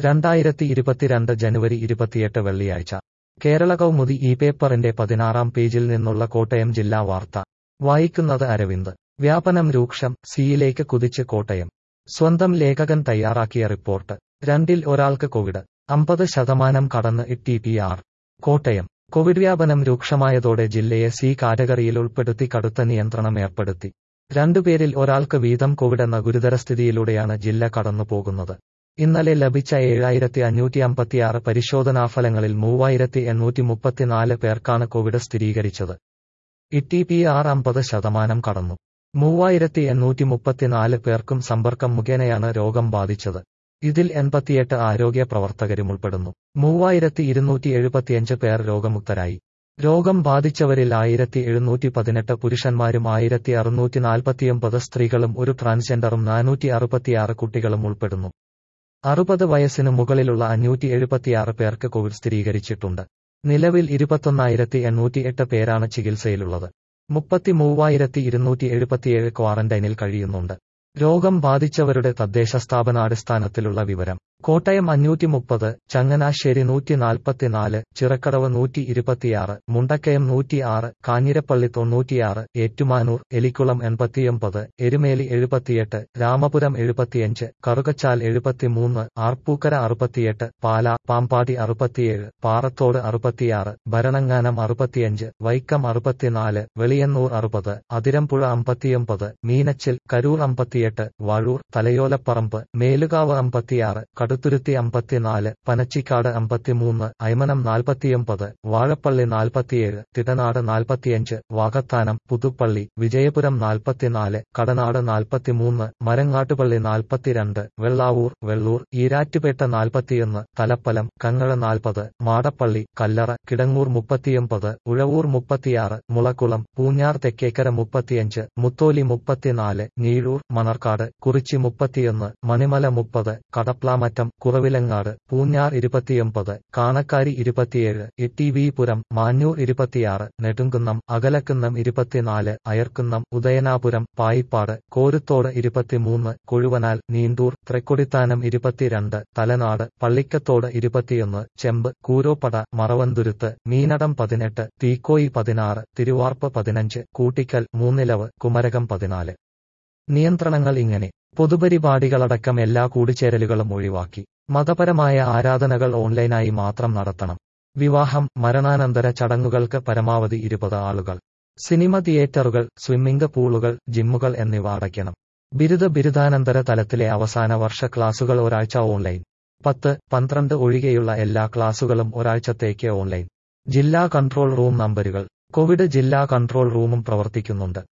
2022 ജനുവരി 28 വെള്ളിയാഴ്ച കേരള കൗമുദി ഈ പേപ്പറിന്റെ 16-ാം പേജിൽ നിന്നുള്ള കോട്ടയം ജില്ലാ വാർത്ത വായിക്കുന്നത് അരവിന്ദ്. വ്യാപനം രൂക്ഷം, സിയിലേക്ക് കുതിച്ച് കോട്ടയം. സ്വന്തം ലേഖകൻ തയ്യാറാക്കിയ റിപ്പോർട്ട്. 2-ൽ ഒരാൾക്ക് കോവിഡ്. 50% കടന്ന് ടി.പി.ആർ. കോട്ടയം. കോവിഡ് വ്യാപനം രൂക്ഷമായതോടെ ജില്ലയെ സി കാറ്റഗറിയിൽ ഉൾപ്പെടുത്തി കടുത്ത നിയന്ത്രണം ഏർപ്പെടുത്തി. 2 പേരിൽ ഒരാൾക്ക് വീതം കോവിഡെന്ന ഗുരുതരസ്ഥിതിയിലൂടെയാണ് ജില്ല കടന്നുപോകുന്നത്. ഇന്നലെ ലഭിച്ച 7556 പരിശോധനാഫലങ്ങളിൽ 3834 പേർക്കാണ് കോവിഡ് സ്ഥിരീകരിച്ചത്. ടി.പി.ആർ. 50% കടന്നു. 3834 പേർക്കും സമ്പർക്കം മുഖേനയാണ് രോഗം ബാധിച്ചത്. ഇതിൽ 88 ആരോഗ്യ പ്രവർത്തകരും ഉൾപ്പെടുന്നു. 3275 പേർ രോഗമുക്തരായി. രോഗം ബാധിച്ചവരിൽ 1718 പുരുഷന്മാരും 1649 സ്ത്രീകളും ഒരു ട്രാൻസ്ജെൻഡറും 466 കുട്ടികളും ഉൾപ്പെടുന്നു. 60 വയസ്സിന് മുകളിലുള്ള 576 പേർക്ക് കോവിഡ് സ്ഥിരീകരിച്ചിട്ടുണ്ട്. നിലവിൽ 21808 പേരാണ് ചികിത്സയിലുള്ളത്. 33277 ക്വാറന്റൈനിൽ കഴിയുന്നുണ്ട്. രോഗം ബാധിച്ചവരുടെ തദ്ദേശ സ്ഥാപനാടിസ്ഥാനത്തിലുള്ള വിവരം. കോട്ടയം 530, ചങ്ങനാശ്ശേരി 144, ചിറക്കടവ് 126, മുണ്ടക്കയം 106, കാഞ്ഞിരപ്പള്ളി 96, ഏറ്റുമാനൂർ, എലിക്കുളം 89, എരുമേലി 78, രാമപുരം 75, കറുകച്ചാൽ 73, ആർപ്പൂക്കര 68, പാല, പാമ്പാടി 67, പാറത്തോട് 66, ഭരണങ്ങാനം 65, വൈക്കം 64, വെളിയന്നൂർ 60, അതിരമ്പുഴ 59, മീനച്ചിൽ, കരൂർ 58, വാഴൂർ, തലയോലപ്പറമ്പ്, മേലുകാവ് 56, കടുത്തുരുത്തി 54, പനച്ചിക്കാട് 53, അയ്മനം 49, വാഴപ്പള്ളി 47, തിടനാട് 45, വാകത്താനം, പുതുപ്പള്ളി, വിജയപുരം 44, കടനാട് 43, മരങ്ങാട്ടുപള്ളി 42, വെള്ളാവൂർ, വെള്ളൂർ, ഈരാറ്റുപേട്ട 41, തലപ്പലം, കങ്ങഴ 40, മാടപ്പള്ളി, കല്ലറ, കിടങ്ങൂർ 39, ഉഴവൂർ 36, മുളക്കുളം, പൂഞ്ഞാർ തെക്കേക്കര 35, മുത്തോലി 34, ഞീഴൂർ, മണർക്കാട്, കുറിച്ചി 31, മണിമല 30, കടപ്ലാമറ്റം, കുറവിലങ്ങാട്, പൂഞ്ഞാർ 29, കാണക്കാരി 27, ടി.വി.പുരം, മാഞ്ഞൂർ 26, നെടുങ്കുന്നം, അകലക്കുന്നം 24, അയർക്കുന്നം, ഉദയനാപുരം, പായിപ്പാട്, കോരുത്തോട് 23, കൊഴുവനാൽ, നീണ്ടൂർ, തൃക്കൊടിത്താനം 22, തലനാട്, പള്ളിക്കത്തോട് 21, ചെമ്പ്, കൂരോപ്പട, മറവന്തുരുത്ത്, മീനടം 18, തീക്കോയി 16, തിരുവാർപ്പ് 15, കൂട്ടിക്കൽ, മൂന്നിലവ്, കുമരകം 14. നിയന്ത്രണങ്ങൾ ഇങ്ങനെ. പൊതുപരിപാടികളടക്കം എല്ലാ കൂടിച്ചേരലുകളും ഒഴിവാക്കി. മതപരമായ ആരാധനകൾ ഓൺലൈനായി മാത്രം നടത്തണം. വിവാഹം, മരണാനന്തര ചടങ്ങുകൾക്ക് പരമാവധി 20 ആളുകൾ. സിനിമ തിയേറ്ററുകൾ, സ്വിമ്മിംഗ് പൂളുകൾ, ജിമ്മുകൾ എന്നിവ അടയ്ക്കണം. ബിരുദാനന്തര തലത്തിലെ അവസാന വർഷ ക്ലാസുകൾ ഒരാഴ്ച ഓൺലൈൻ. 10, 12 ഒഴികെയുള്ള എല്ലാ ക്ലാസുകളും ഒരാഴ്ചത്തേക്ക് ഓൺലൈൻ. ജില്ലാ കൺട്രോൾ റൂം നമ്പരുകൾ. കോവിഡ് ജില്ലാ കൺട്രോൾ റൂമും പ്രവർത്തിക്കുന്നുണ്ട്.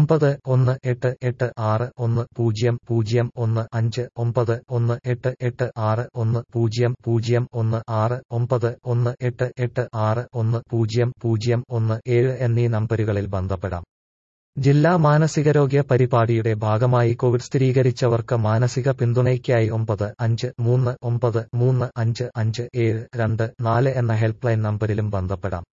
9181151516, എന്നീ നമ്പരുകളിൽ ബന്ധപ്പെടാം. ജില്ലാ മാനസികരോഗ്യ പരിപാടിയുടെ ഭാഗമായി കോവിഡ് സ്ഥിരീകരിച്ചവർക്ക് മാനസിക പിന്തുണയ്ക്കായി 953993557224 എന്ന ഹെൽപ്പ് ലൈൻ നമ്പരിലും ബന്ധപ്പെടാം.